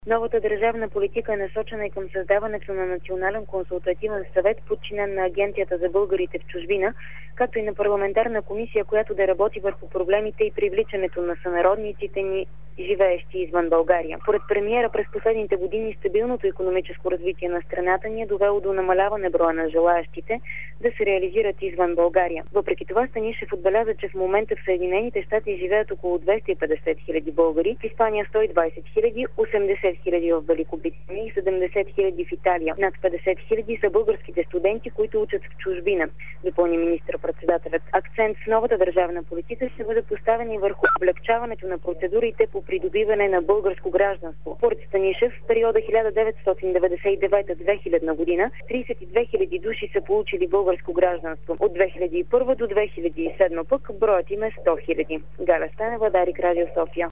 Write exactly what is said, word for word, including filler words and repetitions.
Новата държавна политика е насочена и към създаването на Национален консултативен съвет, подчинен на Агенцията за българите в чужбина, както и на парламентарна комисия, която да работи върху проблемите и привличането на сънародниците ни, живеещи извън България. Поред премиера, през последните години стабилното икономическо развитие на страната ни е довело до намаляване броя на желаящите да се реализират извън България. Въпреки това Станишев отбеляза, че в момента в Съединените щати живеят около двеста и петдесет хиляди българи, в Испания сто и двадесет хиляди, осемдесет хиляди в Великобритания и седемдесет хиляди в Италия. Над петдесет хиляди са българските студенти, които учат в чужбина, допълни министър-председателят. Акцент в новата държавна политика ще бъде поставен и върху облегчаването на процедурите по придобиване на българско гражданство. Според Станишев, в периода хиляда деветстотин деветдесет и девета до две хиляда година тридесет и две хиляди души са получили българско гражданство. От две хиляди и първа до две хиляди и седма пък броят им е сто хиляди. Галя Станева, Дарик, Радио София.